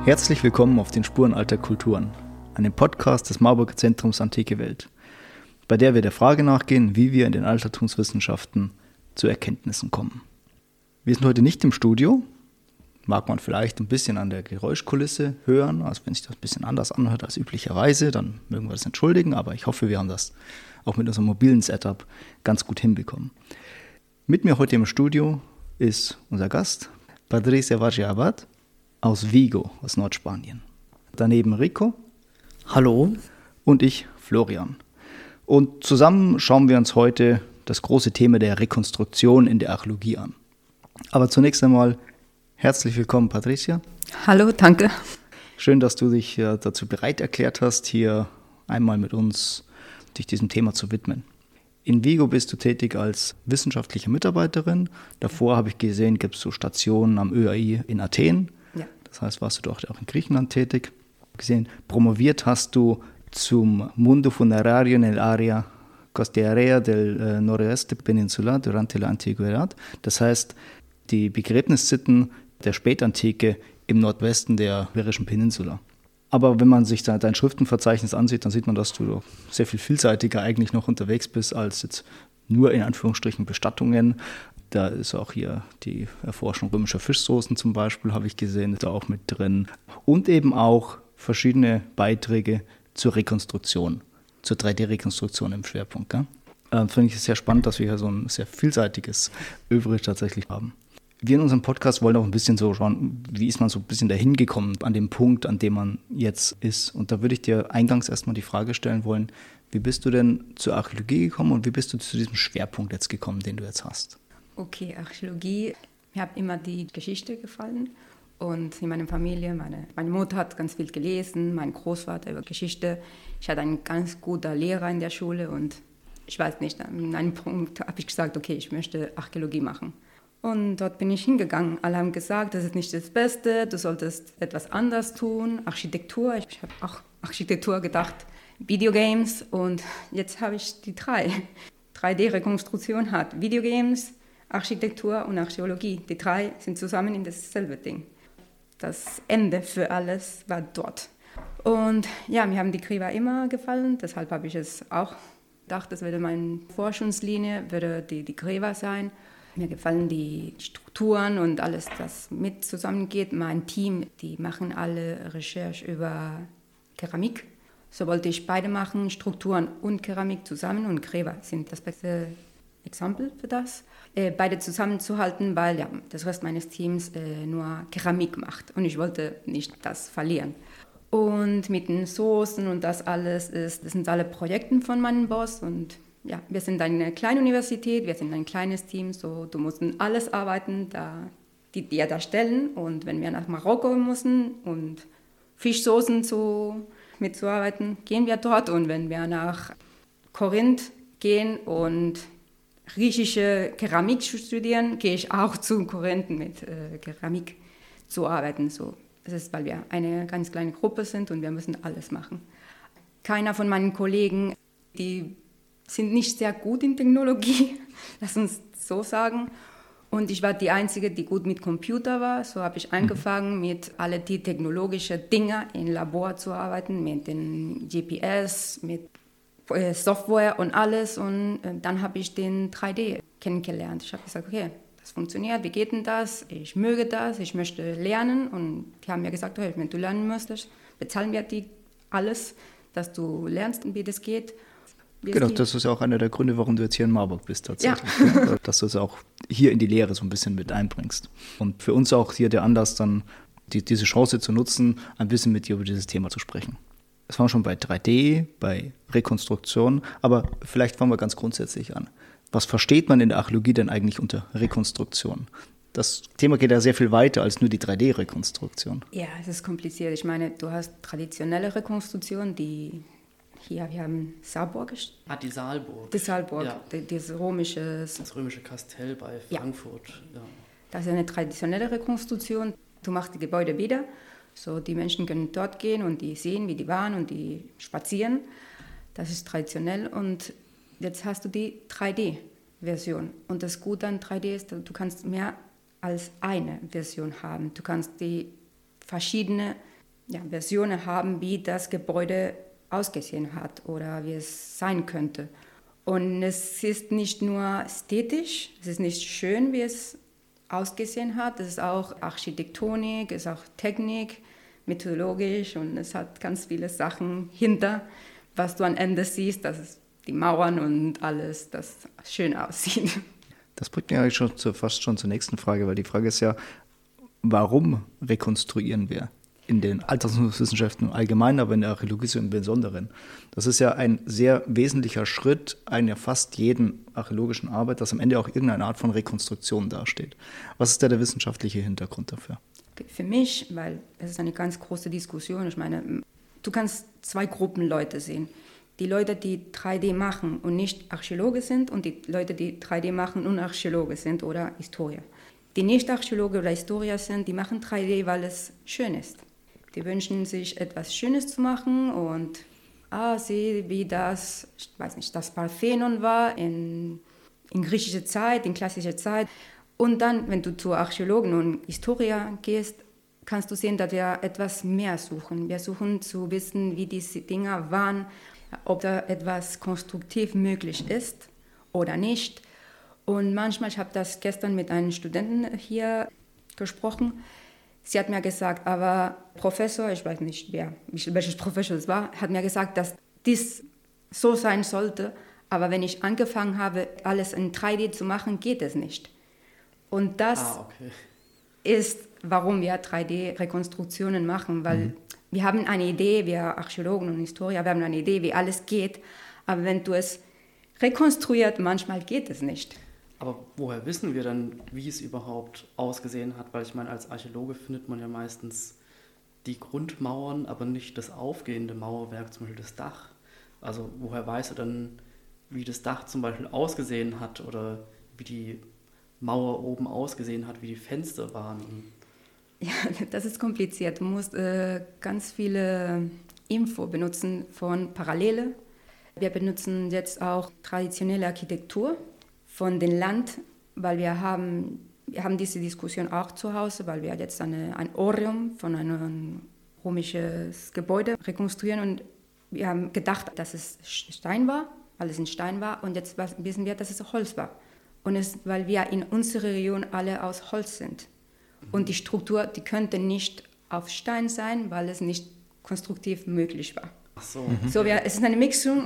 Herzlich willkommen auf den Spuren alter Kulturen, einem Podcast des Marburger Zentrums Antike Welt, bei der wir der Frage nachgehen, wie wir in den Altertumswissenschaften zu Erkenntnissen kommen. Wir sind heute nicht im Studio, mag man vielleicht ein bisschen an der Geräuschkulisse hören, also wenn sich das ein bisschen anders anhört als üblicherweise, dann mögen wir das entschuldigen, aber ich hoffe, wir haben das auch mit unserem mobilen Setup ganz gut hinbekommen. Mit mir heute im Studio ist unser Gast, Patricia Vargi-Abad aus Vigo, aus Nordspanien. Daneben Rico. Hallo. Und ich, Florian. Und zusammen schauen wir uns heute das große Thema der Rekonstruktion in der Archäologie an. Aber zunächst einmal herzlich willkommen, Patricia. Hallo, danke. Schön, dass du dich dazu bereit erklärt hast, hier einmal mit uns dich diesem Thema zu widmen. In Vigo bist du tätig als wissenschaftliche Mitarbeiterin. Davor habe ich gesehen, gibt es so Stationen am ÖAI in Athen. Ja. Das heißt, warst du dort auch in Griechenland tätig. Gesehen, promoviert hast du zum Mundo funerario nell'area costiera del Noroeste Peninsula durante la Antigüedad. Das heißt, die Begräbnissitten der Spätantike im Nordwesten der Iberischen Peninsula. Aber wenn man sich dein Schriftenverzeichnis ansieht, dann sieht man, dass du sehr viel vielseitiger eigentlich noch unterwegs bist als jetzt nur in Anführungsstrichen Bestattungen. Da ist auch hier die Erforschung römischer Fischsoßen zum Beispiel, habe ich gesehen, ist da auch mit drin. Und eben auch verschiedene Beiträge zur Rekonstruktion, zur 3D-Rekonstruktion im Schwerpunkt. Finde ich es sehr spannend, dass wir hier so ein sehr vielseitiges Övre tatsächlich haben. Wir in unserem Podcast wollen auch ein bisschen so schauen, wie ist man so ein bisschen dahin gekommen an dem Punkt, an dem man jetzt ist. Und da würde ich dir eingangs erstmal die Frage stellen wollen, wie bist du denn zur Archäologie gekommen und wie bist du zu diesem Schwerpunkt jetzt gekommen, den du jetzt hast? Okay, Archäologie, mir hat immer die Geschichte gefallen und in meiner Familie, meine Mutter hat ganz viel gelesen, mein Großvater über Geschichte. Ich hatte einen ganz guten Lehrer in der Schule und ich weiß nicht, an einem Punkt habe ich gesagt, okay, ich möchte Archäologie machen. Und dort bin ich hingegangen. Alle haben gesagt, das ist nicht das Beste, du solltest etwas anders tun. Architektur, ich habe auch Architektur gedacht, Videogames und jetzt habe ich die 3D-Rekonstruktion hat Videogames, Architektur und Archäologie. Die 3 sind zusammen in dasselbe Ding. Das Ende für alles war dort. Und ja, mir haben die Kriva immer gefallen, deshalb habe ich es auch gedacht, das würde meine Forschungslinie, würde die Kriva sein. Mir gefallen die Strukturen und alles, das mit zusammengeht. Mein Team, die machen alle Recherche über Keramik. So wollte ich beide machen, Strukturen und Keramik zusammen. Und Gräber sind das beste Exempel für das. Beide zusammenzuhalten, weil ja, das Rest meines Teams nur Keramik macht. Und ich wollte nicht das verlieren. Und mit den Soßen und das alles, das sind alle Projekte von meinem Boss. Und ja, wir sind eine kleine Universität, wir sind ein kleines Team, so du musst alles arbeiten, die dir da stellen. Und wenn wir nach Marokko müssen und Fischsoßen mitzuarbeiten, gehen wir dort. Und wenn wir nach Korinth gehen und griechische Keramik studieren, gehe ich auch zu Korinth mit Keramik zu arbeiten. So, das ist, weil wir eine ganz kleine Gruppe sind und wir müssen alles machen. Keiner von meinen Kollegen, die sind nicht sehr gut in Technologie, lass uns so sagen. Und ich war die Einzige, die gut mit Computer war. So habe ich angefangen, mit alle die technologischen Dinge im Labor zu arbeiten, mit den GPS, mit Software und alles. Und dann habe ich den 3D kennengelernt. Ich habe gesagt, okay, das funktioniert, wie geht denn das? Ich möge das, ich möchte lernen. Und die haben mir gesagt, okay, wenn du lernen möchtest, bezahlen wir dir alles, dass du lernst, wie das geht. Genau, das ist ja auch einer der Gründe, warum du jetzt hier in Marburg bist tatsächlich. Ja. Dass du es auch hier in die Lehre so ein bisschen mit einbringst. Und für uns auch hier der Anlass, dann diese Chance zu nutzen, ein bisschen mit dir über dieses Thema zu sprechen. Das waren wir schon bei 3D, bei Rekonstruktion, aber vielleicht fangen wir ganz grundsätzlich an. Was versteht man in der Archäologie denn eigentlich unter Rekonstruktion? Das Thema geht ja sehr viel weiter als nur die 3D-Rekonstruktion. Ja, es ist kompliziert. Ich meine, du hast traditionelle Rekonstruktion, wir haben Saalburg. Die Saalburg. Die Saalburg, ja. Das römische Kastell bei Frankfurt. Ja. Das ist eine traditionelle Rekonstruktion. Du machst die Gebäude wieder, so die Menschen können dort gehen und die sehen, wie die waren und die spazieren. Das ist traditionell und jetzt hast du die 3D-Version. Und das Gute an 3D ist, du kannst mehr als eine Version haben. Du kannst die verschiedene Versionen haben, wie das Gebäude ausgesehen hat oder wie es sein könnte. Und es ist nicht nur ästhetisch, es ist nicht schön, wie es ausgesehen hat, es ist auch Architektonik, es ist auch Technik, methodologisch und es hat ganz viele Sachen hinter, was du am Ende siehst, dass es die Mauern und alles, das schön aussieht. Das bringt mich eigentlich fast schon zur nächsten Frage, weil die Frage ist ja, warum rekonstruieren wir? In den Altertumswissenschaften im Allgemeinen, aber in der Archäologie so im Besonderen. Das ist ja ein sehr wesentlicher Schritt einer fast jeden archäologischen Arbeit, dass am Ende auch irgendeine Art von Rekonstruktion dasteht. Was ist da der wissenschaftliche Hintergrund dafür? Für mich, weil es ist eine ganz große Diskussion, ich meine, du kannst zwei Gruppen Leute sehen. Die Leute, die 3D machen und nicht Archäologe sind und die Leute, die 3D machen und Archäologe sind oder Historiker. Die nicht Archäologe oder Historiker sind, die machen 3D, weil es schön ist. Die wünschen sich, etwas Schönes zu machen und sieh, wie das, ich weiß nicht, das Parthenon war in griechischer Zeit, in klassischer Zeit. Und dann, wenn du zu Archäologen und Historiker gehst, kannst du sehen, dass wir etwas mehr suchen. Wir suchen zu wissen, wie diese Dinge waren, ob da etwas konstruktiv möglich ist oder nicht. Und manchmal, ich habe das gestern mit einem Studenten hier gesprochen, sie hat mir gesagt, aber Professor, ich weiß nicht, welches Professor es war, hat mir gesagt, dass dies so sein sollte, aber wenn ich angefangen habe, alles in 3D zu machen, geht es nicht. Und das ist, warum wir 3D-Rekonstruktionen machen, weil wir haben eine Idee, wir Archäologen und Historiker, wir haben eine Idee, wie alles geht, aber wenn du es rekonstruiert, manchmal geht es nicht. Aber woher wissen wir dann, wie es überhaupt ausgesehen hat? Weil ich meine, als Archäologe findet man ja meistens die Grundmauern, aber nicht das aufgehende Mauerwerk, zum Beispiel das Dach. Also woher weißt du dann, wie das Dach zum Beispiel ausgesehen hat oder wie die Mauer oben ausgesehen hat, wie die Fenster waren? Ja, das ist kompliziert. Du musst ganz viele Info benutzen von Parallele. Wir benutzen jetzt auch traditionelle Architektur von dem Land, weil wir haben diese Diskussion auch zu Hause, weil wir jetzt ein Orium von einem römischen Gebäude rekonstruieren und wir haben gedacht, dass es Stein war, weil es in Stein war und jetzt wissen wir, dass es Holz war. Und weil wir in unserer Region alle aus Holz sind. Und die Struktur, die könnte nicht auf Stein sein, weil es nicht konstruktiv möglich war. Ach so. So, es ist eine Mischung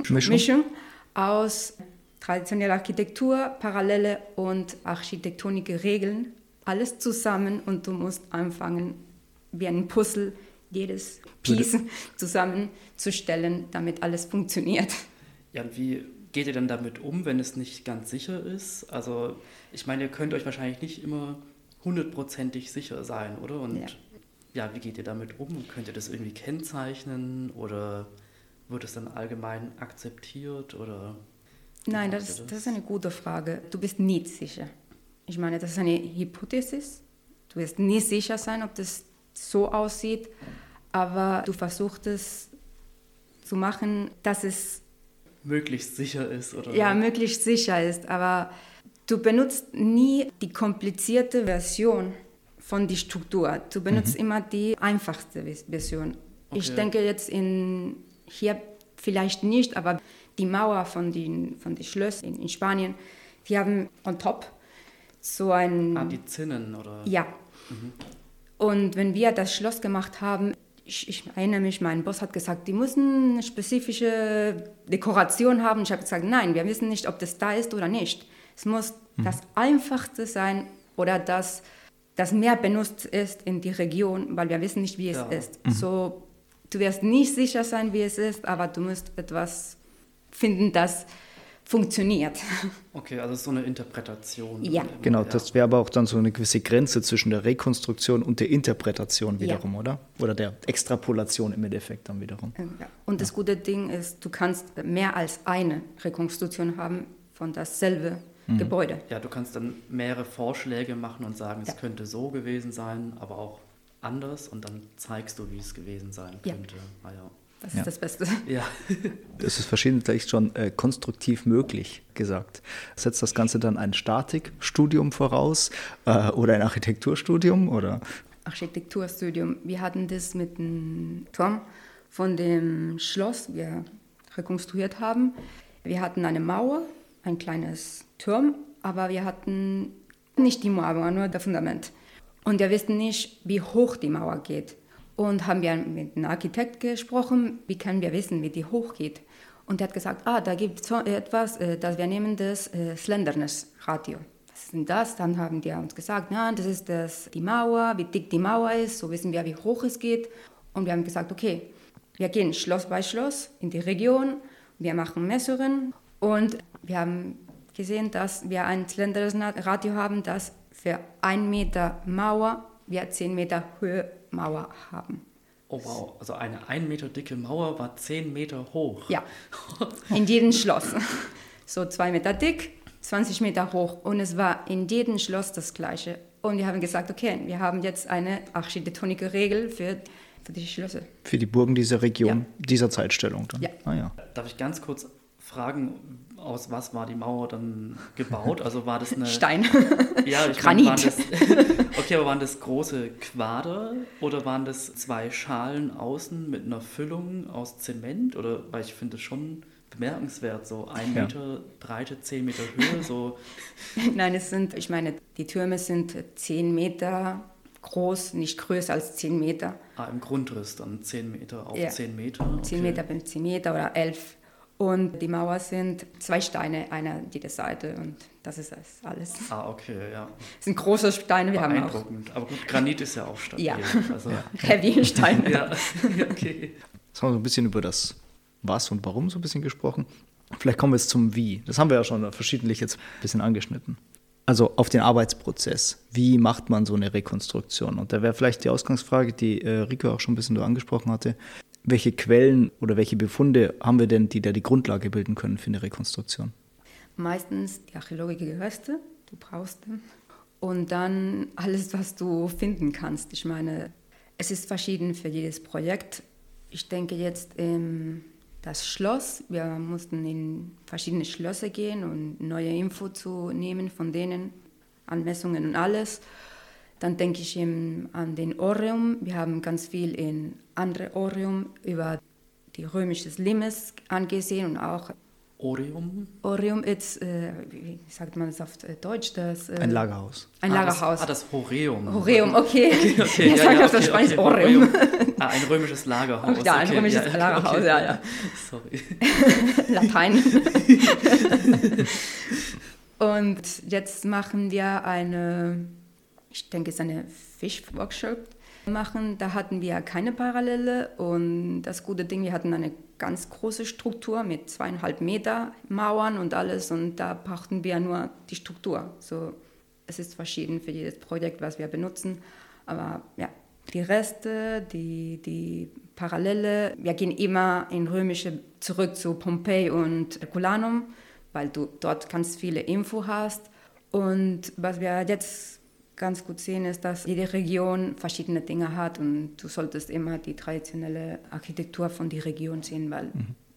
aus traditionelle Architektur, Parallele und architektonische Regeln, alles zusammen und du musst anfangen, wie ein Puzzle, jedes Piece zusammenzustellen, damit alles funktioniert. Ja, und wie geht ihr denn damit um, wenn es nicht ganz sicher ist? Also, ich meine, ihr könnt euch wahrscheinlich nicht immer 100%ig sicher sein, oder? Und ja, wie geht ihr damit um? Könnt ihr das irgendwie kennzeichnen oder wird es dann allgemein akzeptiert oder... Nein, das ist eine gute Frage. Du bist nie sicher. Ich meine, das ist eine Hypothesis. Du wirst nie sicher sein, ob das so aussieht, aber du versuchst es zu machen, dass es möglichst sicher ist, oder? Ja, möglichst sicher ist, aber du benutzt nie die komplizierte Version von der Struktur. Du benutzt immer die einfachste Version. Okay. Ich denke jetzt hier vielleicht nicht, aber die Mauer von den Schlössern in Spanien, die haben on top so ein... die Zinnen, oder? Ja. Und wenn wir das Schloss gemacht haben, ich erinnere mich, mein Boss hat gesagt, die müssen eine spezifische Dekoration haben. Ich habe gesagt, nein, wir wissen nicht, ob das da ist oder nicht. Es muss das Einfachste sein oder das mehr benutzt ist in die Region, weil wir wissen nicht, wie es ist. So, du wirst nicht sicher sein, wie es ist, aber du musst etwas finden, das funktioniert. Okay, also so eine Interpretation. Ja. Genau, das wäre aber auch dann so eine gewisse Grenze zwischen der Rekonstruktion und der Interpretation wiederum, oder? Oder der Extrapolation im Endeffekt dann wiederum. Ja. Und das gute Ding ist, du kannst mehr als eine Rekonstruktion haben von dasselbe Gebäude. Ja, du kannst dann mehrere Vorschläge machen und sagen, es könnte so gewesen sein, aber auch anders und dann zeigst du, wie es gewesen sein könnte. Ah, ja. Das ist das Beste. Ja. Das ist verschiedentlich schon konstruktiv möglich gesagt. Setzt das Ganze dann ein Statikstudium voraus oder ein Architekturstudium? Oder? Architekturstudium. Wir hatten das mit dem Turm von dem Schloss, wir rekonstruiert haben. Wir hatten eine Mauer, ein kleines Turm, aber wir hatten nicht die Mauer, nur das Fundament. Und wir wussten nicht, wie hoch die Mauer geht. Und haben wir mit einem Architekt gesprochen, wie können wir wissen, wie die hoch geht. Und er hat gesagt, da gibt es so etwas, wir nehmen das Slenderness-Ratio. Was ist denn das? Dann haben die uns gesagt, das ist die Mauer, wie dick die Mauer ist, so wissen wir, wie hoch es geht. Und wir haben gesagt, okay, wir gehen Schloss bei Schloss in die Region, wir machen Messungen und wir haben gesehen, dass wir ein Slenderness-Ratio haben, das für 1 Meter Mauer wir 10 Meter Höhe Mauer haben. Oh wow, also eine 1 Meter dicke Mauer war 10 Meter hoch. Ja, in jedem Schloss. So 2 Meter dick, 20 Meter hoch. Und es war in jedem Schloss das Gleiche. Und wir haben gesagt, okay, wir haben jetzt eine architektonische Regel für die Schlösser. Für die Burgen dieser Region, dieser Zeitstellung dann? Ja. Ja. Darf ich ganz kurz fragen, aus was war die Mauer dann gebaut? Also war das eine... Stein. Ja, Granit. Aber waren das große Quader oder waren das 2 Schalen außen mit einer Füllung aus Zement? Oder, weil ich finde es schon bemerkenswert, so 1 Meter Breite, 10 Meter Höhe, so... Nein, die Türme sind 10 Meter groß, nicht größer als 10 Meter. Im Grundriss dann 10 Meter auf 10 Meter? Okay. 10 Meter bis 10 Meter oder 11. Und die Mauer sind 2 Steine, einer an jeder Seite und das ist alles. Okay, ja. Das sind große Steine, wir haben auch... Beeindruckend, aber gut, Granit ist ja auch stabil. Ja, also, heavy Steine. Ja, okay. Jetzt haben wir so ein bisschen über das Was und Warum so ein bisschen gesprochen. Vielleicht kommen wir jetzt zum Wie. Das haben wir ja schon verschiedentlich jetzt ein bisschen angeschnitten. Also auf den Arbeitsprozess. Wie macht man so eine Rekonstruktion? Und da wäre vielleicht die Ausgangsfrage, die Rico auch schon ein bisschen angesprochen hatte. Welche Quellen oder welche Befunde haben wir denn, die da die Grundlage bilden können für eine Rekonstruktion? Meistens die archäologischen Reste, du brauchst die. Und dann alles, was du finden kannst. Ich meine, es ist verschieden für jedes Projekt. Ich denke jetzt das Schloss. Wir mussten in verschiedene Schlösser gehen und neue Info zu nehmen von denen, Anmessungen und alles. Dann denke ich an den Orium. Wir haben ganz viel in andere Orium über die römisches Limes angesehen und auch Orium? Orium ist, wie sagt man das auf Deutsch? Ein Lagerhaus. Ein Lagerhaus. Das Horeum. Horeum, okay. Okay. Ich sage auf Spanisch Orium. Ein römisches Lagerhaus. Ja, ein römisches Lagerhaus, ja. Sorry. Latein. Und jetzt machen wir ich denke, es ist eine Fischworkshop machen. Da hatten wir keine Parallele und das gute Ding, wir hatten eine ganz große Struktur mit 2,5 Meter Mauern und alles und da brauchten wir nur die Struktur. So, es ist verschieden für jedes Projekt, was wir benutzen, aber ja, die Reste, die Parallele, wir gehen immer in römische zurück zu Pompeji und Herculanum, weil du dort ganz viele Info hast und was wir jetzt ganz gut sehen, ist, dass jede Region verschiedene Dinge hat und du solltest immer die traditionelle Architektur von der Region sehen, weil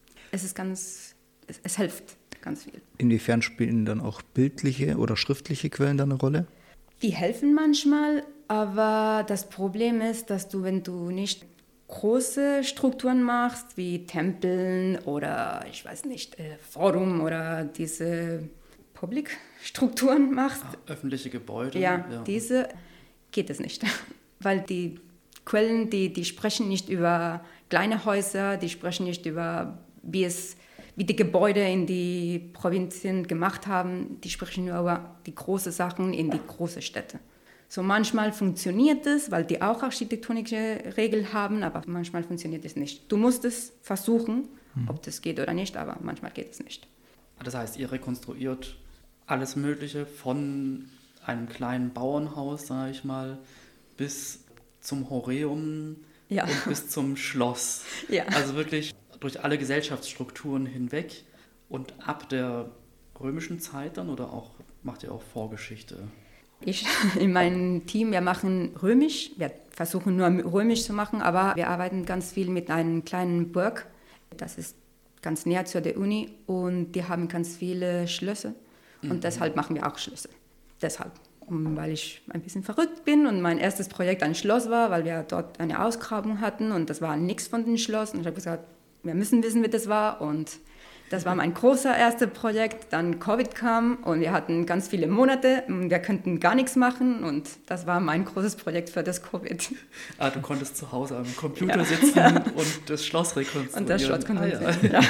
es hilft ganz viel. Inwiefern spielen dann auch bildliche oder schriftliche Quellen da eine Rolle? Die helfen manchmal, aber das Problem ist, dass wenn du nicht große Strukturen machst, wie Tempeln oder, ich weiß nicht, Forum oder diese Publikstrukturen machst. Öffentliche Gebäude. Ja, diese geht es nicht. Weil die Quellen, die sprechen nicht über kleine Häuser, die sprechen nicht über, wie die Gebäude in die Provinzen gemacht haben, die sprechen nur über die großen Sachen in die großen Städte. So manchmal funktioniert es, weil die auch architektonische Regeln haben, aber manchmal funktioniert es nicht. Du musst es versuchen, ob das geht oder nicht, aber manchmal geht es nicht. Das heißt, ihr rekonstruiert alles Mögliche von einem kleinen Bauernhaus, sage ich mal, bis zum Horeum und bis zum Schloss. Ja. Also wirklich durch alle Gesellschaftsstrukturen hinweg und ab der römischen Zeit dann oder auch macht ihr auch Vorgeschichte? Ich in meinem Team, wir machen römisch, wir versuchen nur römisch zu machen, aber wir arbeiten ganz viel mit einem kleinen Burg, das ist ganz näher zu der Uni und die haben ganz viele Schlösser und deshalb machen wir auch Schlösser. Deshalb. weil ich ein bisschen verrückt bin und mein erstes Projekt ein Schloss war, weil wir dort eine Ausgrabung hatten und das war nichts von dem Schloss. Und ich habe gesagt, wir müssen wissen, wie das war. Und das war mein großer erstes Projekt. Dann Covid kam und wir hatten ganz viele Monate. Wir könnten gar nichts machen und das war mein großes Projekt für das Covid. Ah, du konntest zu Hause am Computer sitzen und das Schloss rekonstruieren. Und das Schloss konstruieren,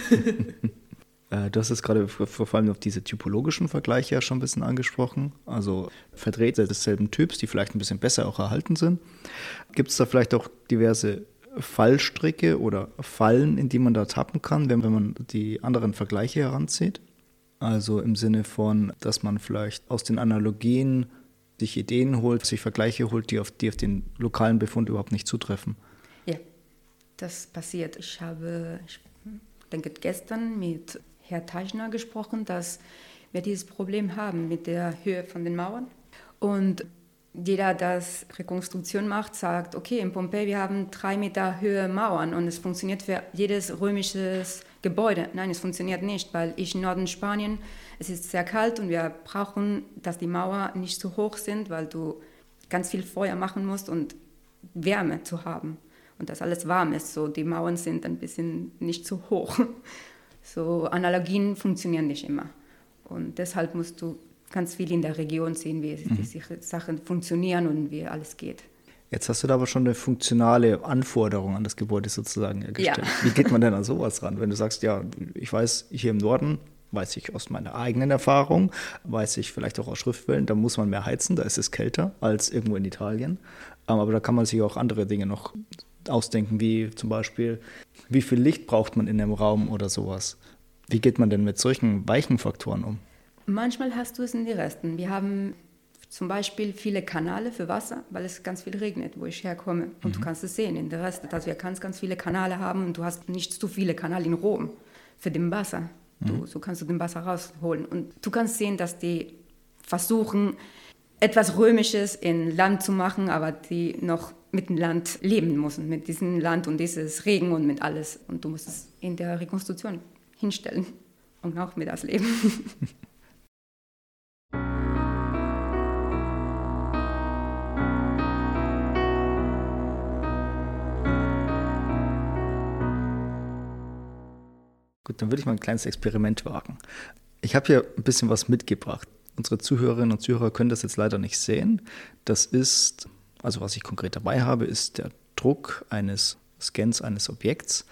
Du hast jetzt gerade vor allem auf diese typologischen Vergleiche ja schon ein bisschen angesprochen, also Vertreter desselben Typs, die vielleicht ein bisschen besser auch erhalten sind. Gibt es da vielleicht auch diverse Fallstricke oder Fallen, in die man da tappen kann, wenn man die anderen Vergleiche heranzieht? Also im Sinne von, dass man vielleicht aus den Analogien sich Ideen holt, sich Vergleiche holt, die auf den lokalen Befund überhaupt nicht zutreffen. Ja, das passiert. Ich denke, gestern mit Herrn Teichner gesprochen, dass wir dieses Problem haben mit der Höhe von den Mauern. Und jeder, der Rekonstruktion macht, sagt, okay, in Pompeji, wir haben 3 Meter Höhe Mauern und es funktioniert für jedes römisches Gebäude. Nein, es funktioniert nicht, weil im Norden Spanien, es ist sehr kalt und wir brauchen, dass die Mauern nicht zu hoch sind, weil du ganz viel Feuer machen musst und Wärme zu haben. Und dass alles warm ist, so die Mauern sind ein bisschen nicht zu hoch. So Analogien funktionieren nicht immer. Und deshalb musst du ganz viel in der Region sehen, wie diese Sachen funktionieren und wie alles geht. Jetzt hast du da aber schon eine funktionale Anforderung an das Gebäude sozusagen gestellt. Ja. Wie geht man denn an sowas ran? Wenn du sagst, ja, ich weiß, hier im Norden, weiß ich aus meiner eigenen Erfahrung, weiß ich vielleicht auch aus Schriftquellen, da muss man mehr heizen, da ist es kälter als irgendwo in Italien. Aber da kann man sich auch andere Dinge noch ausdenken, wie zum Beispiel, wie viel Licht braucht man in einem Raum oder sowas. Wie geht man denn mit solchen weichen Faktoren um? Manchmal hast du es in den Resten. Wir haben zum Beispiel viele Kanäle für Wasser, weil es ganz viel regnet, wo ich herkomme. Und du kannst es sehen in den Resten, dass wir ganz viele Kanäle haben und du hast nicht zu viele Kanäle in Rom für den Wasser. So kannst du den Wasser rausholen. Und du kannst sehen, dass die versuchen, etwas Römisches in Land zu machen, aber die noch mit dem Land leben müssen, mit diesem Land und dieses Regen und mit alles. Und du musst es in der Rekonstruktion hinstellen und auch mit das Leben. Gut, dann würde ich mal ein kleines Experiment wagen. Ich habe hier ein bisschen was mitgebracht. Unsere Zuhörerinnen und Zuhörer können das jetzt leider nicht sehen. Das ist, also was ich konkret dabei habe, ist der Druck eines Scans eines Objekts,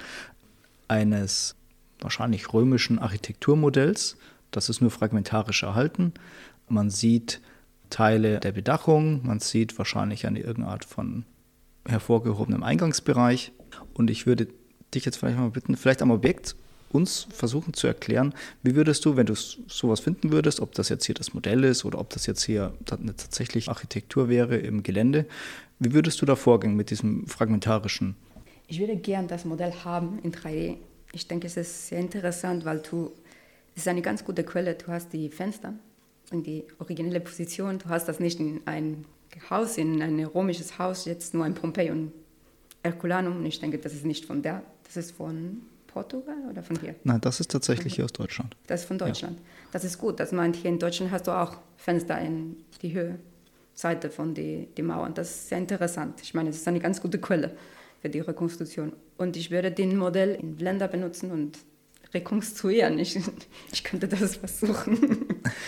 eines wahrscheinlich römischen Architekturmodells. Das ist nur fragmentarisch erhalten. Man sieht Teile der Bedachung, man sieht wahrscheinlich eine irgendeine Art von hervorgehobenem Eingangsbereich. Und ich würde dich jetzt vielleicht mal bitten, vielleicht am Objekt uns versuchen zu erklären, wie würdest du, wenn du sowas finden würdest, ob das jetzt hier das Modell ist oder ob das jetzt hier eine tatsächliche Architektur wäre im Gelände, wie würdest du da vorgehen mit diesem fragmentarischen? Ich würde gern das Modell haben in 3D. Ich denke, es ist sehr interessant, weil es ist eine ganz gute Quelle. Du hast die Fenster in die originelle Position. Du hast das nicht in ein Haus, in ein römisches Haus, jetzt nur in Pompeji und Herculanum. Und ich denke, das ist nicht von da, das ist von Portugal oder von hier? Nein, das ist tatsächlich hier aus Deutschland. Das ist von Deutschland. Ja. Das ist gut. Das meint, hier in Deutschland hast du auch Fenster in die Höhe-Seite von die Mauern. Das ist sehr interessant. Ich meine, das ist eine ganz gute Quelle für die Rekonstruktion. Und ich würde den Modell in Blender benutzen und rekonstruieren. Ich könnte das versuchen.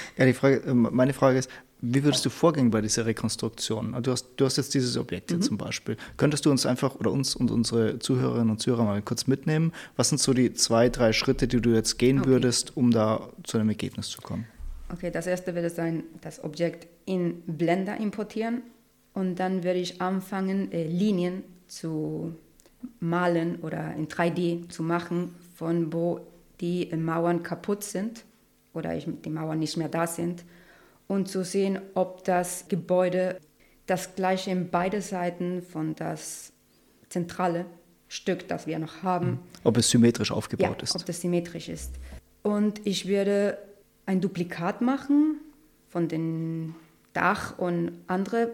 Ja, meine Frage ist, wie würdest du vorgehen bei dieser Rekonstruktion? Du hast jetzt dieses Objekt hier zum Beispiel. Könntest du uns einfach oder uns und unsere Zuhörerinnen und Zuhörer mal kurz mitnehmen? Was sind so die 2, 3 Schritte, die du jetzt gehen würdest, um da zu einem Ergebnis zu kommen? Okay, das erste würde sein, das Objekt in Blender importieren und dann würde ich anfangen, Linien zu malen oder in 3D zu machen, von wo die Mauern kaputt sind oder die Mauern nicht mehr da sind und zu sehen, ob das Gebäude das gleiche in beide Seiten von das zentrale Stück, das wir noch haben. Ob es symmetrisch aufgebaut ist. Ob das symmetrisch ist. Und ich würde ein Duplikat machen von dem Dach und andere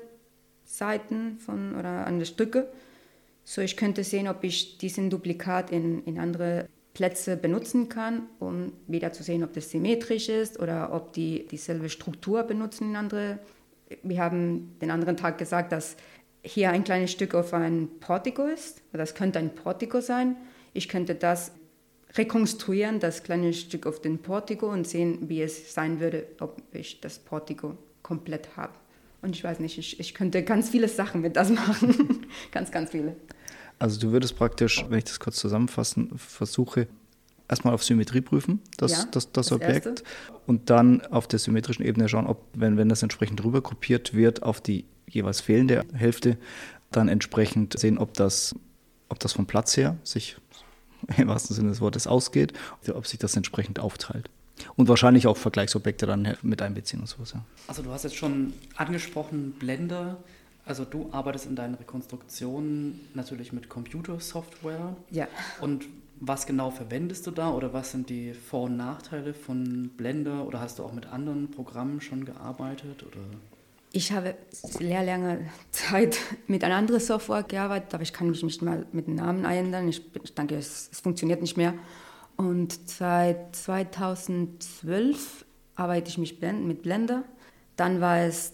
Seiten oder andere Stücke. So ich könnte sehen, ob ich diesen Duplikat in andere Plätze benutzen kann, um wieder zu sehen, ob das symmetrisch ist oder ob die dieselbe Struktur benutzen in andere Wir haben den anderen Tag gesagt, dass hier ein kleines Stück auf ein Portico ist. Das könnte ein Portico sein. Ich könnte das rekonstruieren, das kleine Stück auf den Portico und sehen, wie es sein würde, ob ich das Portico komplett habe. Und ich weiß nicht, ich könnte ganz viele Sachen mit das machen. Ganz, ganz viele. Also du würdest praktisch, wenn ich das kurz zusammenfassen versuche, erstmal auf Symmetrie prüfen, das Objekt, Erste. und dann auf der symmetrischen Ebene schauen, ob, wenn das entsprechend rüber gruppiert wird auf die jeweils fehlende Hälfte, dann entsprechend sehen, ob das vom Platz her sich im wahrsten Sinne des Wortes ausgeht, ob sich das entsprechend aufteilt. Und wahrscheinlich auch Vergleichsobjekte dann mit einbeziehen und sowas. Ja. Also du hast jetzt schon angesprochen, Blender. Also du arbeitest in deinen Rekonstruktionen natürlich mit Computersoftware. Ja. Und was genau verwendest du da oder was sind die Vor- und Nachteile von Blender oder hast du auch mit anderen Programmen schon gearbeitet? Oder? Ich habe sehr lange Zeit mit einer anderen Software gearbeitet, aber ich kann mich nicht mal mit dem Namen ändern. Ich denke, es funktioniert nicht mehr. Und seit 2012 arbeite ich mit Blender. Dann war es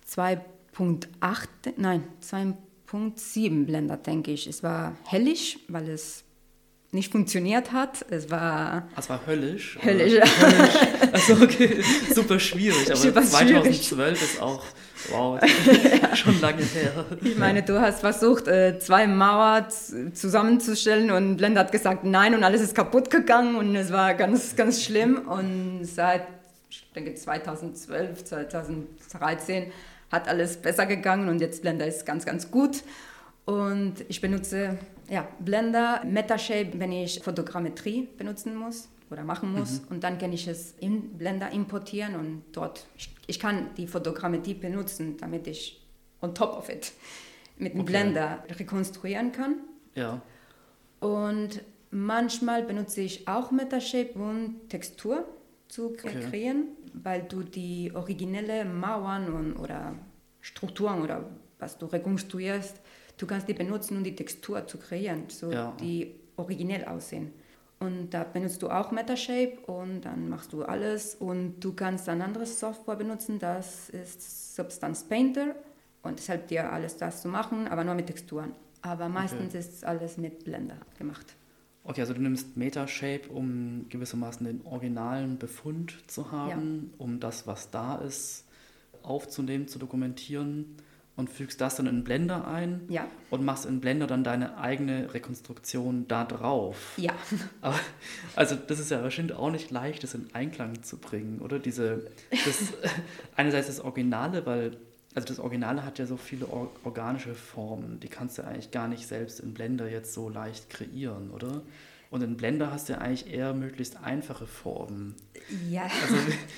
2.7 Blender, denke ich. Es war höllisch, weil es nicht funktioniert hat. Es war höllisch? Höllisch, ja. Also okay, super schwierig, aber Super 2012 ist auch, wow, schon lange her. Ich meine, du hast versucht, 2 Mauern zusammenzustellen und Blender hat gesagt nein und alles ist kaputt gegangen und es war ganz, ganz schlimm. Und seit, ich denke, 2012, 2013 hat alles besser gegangen und jetzt Blender ist ganz, ganz gut. Und ich benutze Blender, Metashape, wenn ich Fotogrammetrie benutzen muss oder machen muss. Und dann kann ich es in Blender importieren und dort, ich kann die Fotogrammetrie benutzen, damit ich on top of it mit dem Blender rekonstruieren kann. Ja. Und manchmal benutze ich auch Metashape, um Textur zu kreieren, weil du die originelle Mauern oder Strukturen oder was du rekonstruierst, du kannst die benutzen, um die Textur zu kreieren, so die originell aussehen. Und da benutzt du auch Metashape und dann machst du alles und du kannst eine andere Software benutzen, das ist Substance Painter und es hilft dir alles das zu machen, aber nur mit Texturen. Aber meistens ist alles mit Blender gemacht. Okay, also du nimmst Metashape, um gewissermaßen den originalen Befund zu haben, um das, was da ist, aufzunehmen, zu dokumentieren und fügst das dann in Blender ein und machst in Blender dann deine eigene Rekonstruktion da drauf. Ja. Aber, also das ist ja wahrscheinlich auch nicht leicht, das in Einklang zu bringen, oder? Einerseits das Originale, weil das Originale hat ja so viele organische Formen, die kannst du eigentlich gar nicht selbst in Blender jetzt so leicht kreieren, oder? Und in Blender hast du ja eigentlich eher möglichst einfache Formen. Ja. Also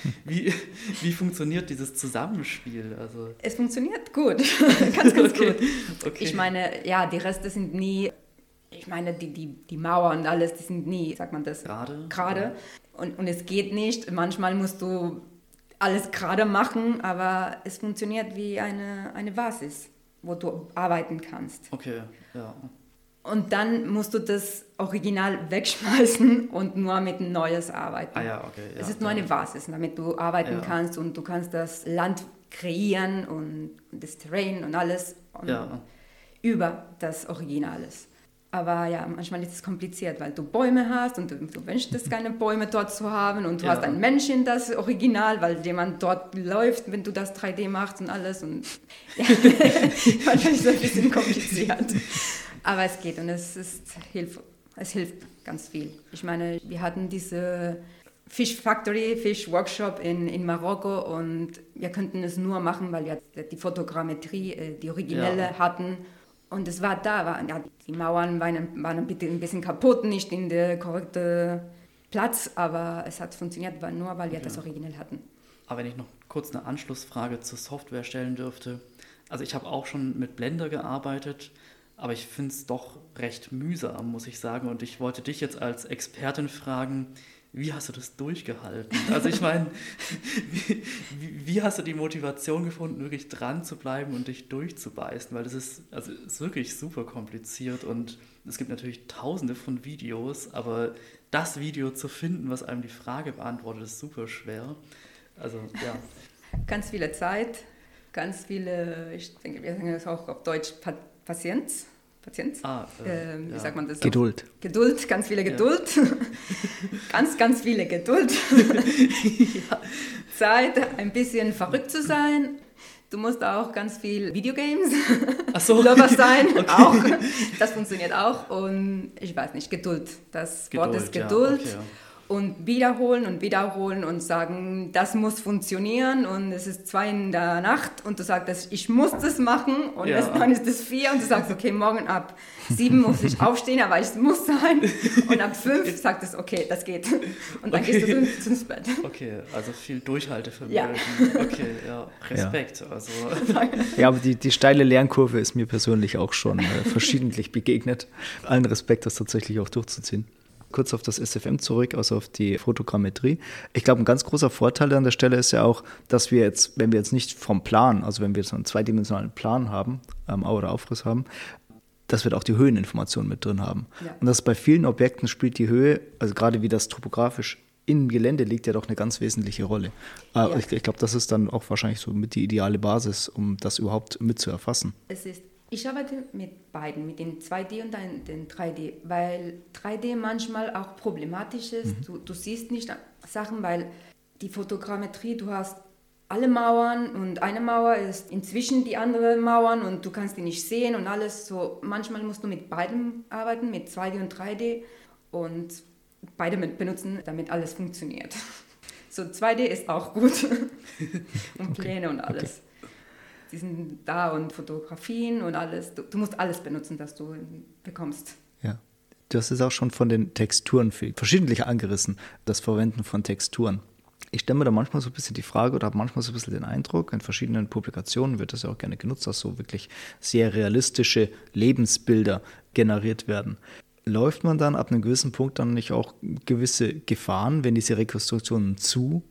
wie funktioniert dieses Zusammenspiel? Also es funktioniert gut, ganz, ganz gut. Okay. Ich meine, die Reste sind nie, ich meine, die Mauer und alles, die sind nie, sagt man das? Gerade. Und es geht nicht, manchmal musst du alles gerade machen, aber es funktioniert wie eine Basis, wo du arbeiten kannst. Okay, ja. Und dann musst du das Original wegschmeißen und nur mit ein Neues arbeiten. Ah ja, okay. Ja, es ist nur eine Basis, damit du arbeiten kannst und du kannst das Land kreieren und das Terrain und alles über das Original ist. Aber manchmal ist es kompliziert, weil du Bäume hast und du wünschst es keine Bäume dort zu haben und du hast ein Männchen, das Original, weil jemand dort läuft, wenn du das 3D machst und alles. Und manchmal ist es ein bisschen kompliziert. Aber es geht und es hilft ganz viel. Ich meine, wir hatten diese Fish Workshop in Marokko und wir könnten es nur machen, weil wir die Fotogrammetrie, die originelle hatten. Und es war da, die Mauern waren ein bisschen kaputt, nicht in der korrekten Platz, aber es hat funktioniert, nur weil wir das Original hatten. Aber wenn ich noch kurz eine Anschlussfrage zur Software stellen dürfte. Also ich habe auch schon mit Blender gearbeitet, aber ich finde es doch recht mühsam, muss ich sagen. Und ich wollte dich jetzt als Expertin fragen, wie hast du das durchgehalten? Also ich meine, wie hast du die Motivation gefunden, wirklich dran zu bleiben und dich durchzubeißen? Weil das ist wirklich super kompliziert und es gibt natürlich tausende von Videos, aber das Video zu finden, was einem die Frage beantwortet, ist super schwer. Also ja. Ganz viel Zeit ganz viele, ich denke, wir sagen das auch auf Deutsch, Patienz. Wie sagt man das? Geduld. Geduld, ganz viele Geduld. Ganz viele Geduld. Zeit, ein bisschen verrückt zu sein. Du musst auch ganz viel Videogames Lover sein. Okay. Auch. Das funktioniert auch. Und ich weiß nicht, Geduld. Das Wort ist Geduld. Ja, okay. Und wiederholen und sagen, das muss funktionieren und es ist 2 in der Nacht und du sagst, ich muss das machen und dann ist es 4 und du sagst, okay, morgen ab 7 muss ich aufstehen, aber es muss sein und ab 5 sagt es, okay, das geht und dann gehst du ins Bett. Okay, also viel Durchhaltevermögen. Ja. Okay, ja, Respekt. Ja. Also. Ja, aber die steile Lernkurve ist mir persönlich auch schon verschiedentlich begegnet. Allen Respekt, das tatsächlich auch durchzuziehen. Kurz auf das SFM zurück, also auf die Fotogrammetrie. Ich glaube, ein ganz großer Vorteil an der Stelle ist ja auch, dass wir jetzt, wenn wir jetzt nicht vom Plan, also wenn wir so einen zweidimensionalen Plan haben, oder Aufriss haben, dass wir da auch die Höheninformationen mit drin haben. Ja. Und das bei vielen Objekten spielt die Höhe, also gerade wie das topografisch im Gelände liegt, ja doch eine ganz wesentliche Rolle. Ja. Ich glaube, das ist dann auch wahrscheinlich so mit die ideale Basis, um das überhaupt mit zu erfassen. Ich arbeite mit beiden, mit dem 2D und dem 3D, weil 3D manchmal auch problematisch ist. Du siehst nicht Sachen, weil die Fotogrammetrie, du hast alle Mauern und eine Mauer ist inzwischen die andere Mauern und du kannst die nicht sehen und alles. So, manchmal musst du mit beiden arbeiten, mit 2D und 3D und beide benutzen, damit alles funktioniert. So 2D ist auch gut und Pläne und alles. Okay. Die sind da und Fotografien und alles. Du musst alles benutzen, das du bekommst. Ja, du hast es auch schon von den Texturen verschiedentlich angerissen, das Verwenden von Texturen. Ich stelle mir da manchmal so ein bisschen die Frage oder habe manchmal so ein bisschen den Eindruck, in verschiedenen Publikationen wird das ja auch gerne genutzt, dass so wirklich sehr realistische Lebensbilder generiert werden. Läuft man dann ab einem gewissen Punkt dann nicht auch gewisse Gefahren, wenn diese Rekonstruktionen zu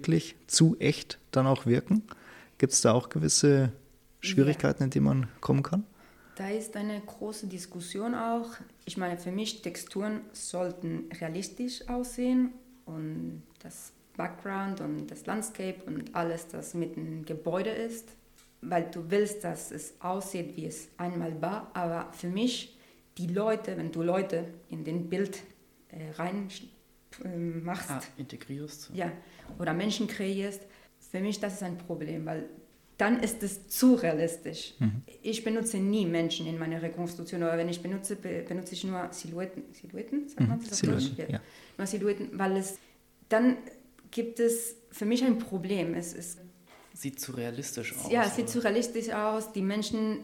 echt dann auch wirken? Gibt es da auch gewisse Schwierigkeiten, in die man kommen kann? Da ist eine große Diskussion auch. Ich meine, für mich, Texturen sollten realistisch aussehen und das Background und das Landscape und alles, das mit dem Gebäude ist, weil du willst, dass es aussieht, wie es einmal war. Aber für mich, die Leute, wenn du Leute in den Bild rein machst, integrierst. Ja, oder Menschen kreierst, für mich das ist ein Problem, weil dann ist es zu realistisch. Ich benutze nie Menschen in meiner Rekonstruktion, aber wenn ich benutze ich nur Silhouetten, sagt man das auf Deutsch? Ja. Nur Silhouetten, weil dann gibt es für mich ein Problem. Sieht zu realistisch aus. Ja, es sieht zu realistisch aus. Die Menschen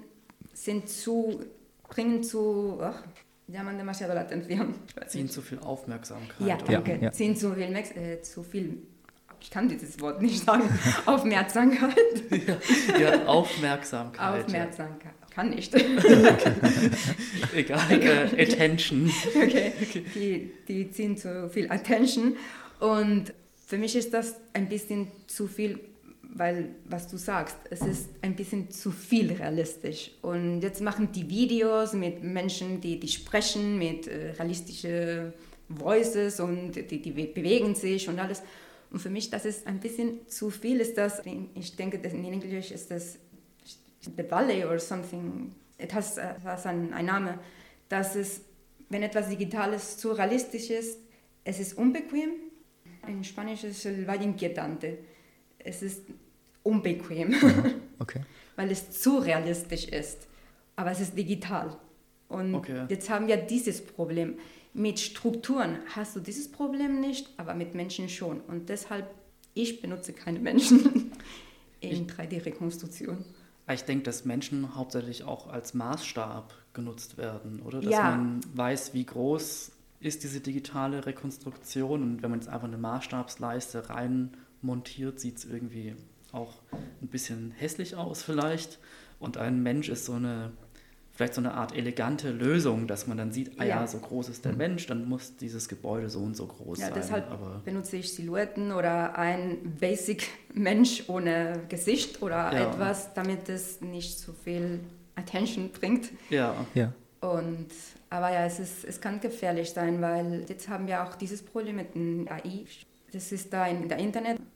bringen zu, llaman demasiado la atención. Ziehen zu viel Aufmerksamkeit. Ja, danke. Ja. Ziehen zu viel, ich kann dieses Wort nicht sagen, Aufmerksamkeit. Ja, Aufmerksamkeit. Aufmerksamkeit, kann nicht. Egal, Attention. Okay. Die ziehen zu viel Attention und für mich ist das ein bisschen zu viel, weil, was du sagst, es ist ein bisschen zu viel realistisch. Und jetzt machen die Videos mit Menschen, die sprechen, mit realistischen Voices und die bewegen sich und alles. Und für mich, das ist ein bisschen zu viel. Ich denke, in Englisch ist das The Valley or something. Es hat einen Namen. Das ist, wenn etwas Digitales zu realistisch ist, es ist unbequem. In Spanisch ist el valle inquietante. Es ist unbequem, okay. Weil es zu realistisch ist. Aber es ist digital. Und Jetzt haben wir dieses Problem. Mit Strukturen hast du dieses Problem nicht, aber mit Menschen schon. Und deshalb, ich benutze keine Menschen in 3D-Rekonstruktion. Ich denke, dass Menschen hauptsächlich auch als Maßstab genutzt werden, oder? Dass man weiß, wie groß ist diese digitale Rekonstruktion und wenn man jetzt einfach eine Maßstabsleiste rein montiert, sieht es irgendwie auch ein bisschen hässlich aus vielleicht. Und ein Mensch ist vielleicht so eine Art elegante Lösung, dass man dann sieht, so groß ist der Mensch, dann muss dieses Gebäude so und so groß sein. Deshalb benutze ich Silhouetten oder ein Basic-Mensch ohne Gesicht oder etwas, damit es nicht so viel Attention bringt. Ja. Aber es kann gefährlich sein, weil jetzt haben wir auch dieses Problem mit dem AI. Das ist da in der Internet.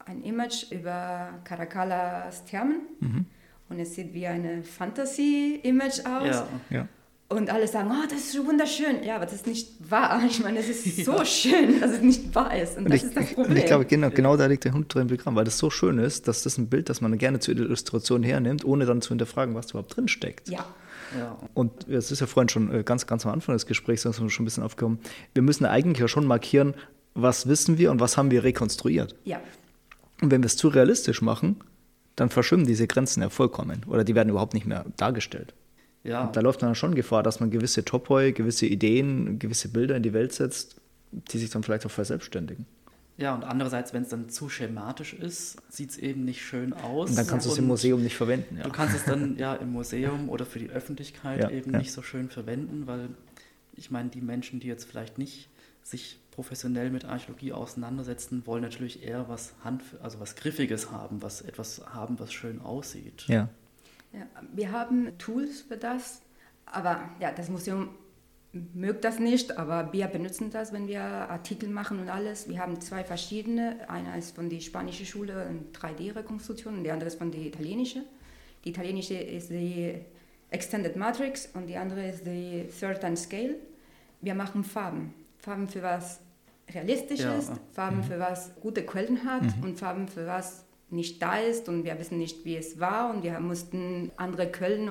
ein Image über Caracalas Thermen und es sieht wie eine Fantasy-Image aus. Ja. Und alle sagen, oh, das ist so wunderschön. Ja, aber das ist nicht wahr. Ich meine, es ist so schön, dass es nicht wahr ist. Und das ist das Problem. Und ich glaube, genau da liegt der Hund drin begraben, weil das so schön ist, dass das ein Bild, das man gerne zur Illustration hernimmt, ohne dann zu hinterfragen, was überhaupt drin steckt. Ja. Und es ist ja vorhin schon ganz am Anfang des Gesprächs schon ein bisschen aufgekommen. Wir müssen eigentlich ja schon markieren, was wissen wir und was haben wir rekonstruiert. Ja. Und wenn wir es zu realistisch machen, dann verschwimmen diese Grenzen ja vollkommen. Oder die werden überhaupt nicht mehr dargestellt. Ja. Und da läuft dann schon Gefahr, dass man gewisse Topoi, gewisse Ideen, gewisse Bilder in die Welt setzt, die sich dann vielleicht auch verselbstständigen. Ja, und andererseits, wenn es dann zu schematisch ist, sieht es eben nicht schön aus. Und dann kannst du es im Museum nicht verwenden. Ja. Du kannst es dann ja im Museum oder für die Öffentlichkeit nicht so schön verwenden, weil ich meine, die Menschen, die jetzt vielleicht nicht sich professionell mit Archäologie auseinandersetzen, wollen natürlich eher was Griffiges haben, etwas haben, was schön aussieht. Ja. Ja, wir haben Tools für das, aber ja, das Museum mögt das nicht, aber wir benutzen das, wenn wir Artikel machen und alles. Wir haben 2 verschiedene. Einer ist von der spanischen Schule, eine 3D-Rekonstruktion, und der andere ist von der italienischen. Die italienische ist die Extended Matrix und die andere ist die Third Time Scale. Wir machen Farben. Farben für was realistisch ist, Farben für was gute Quellen hat und Farben für was nicht da ist und wir wissen nicht, wie es war und wir mussten andere Quellen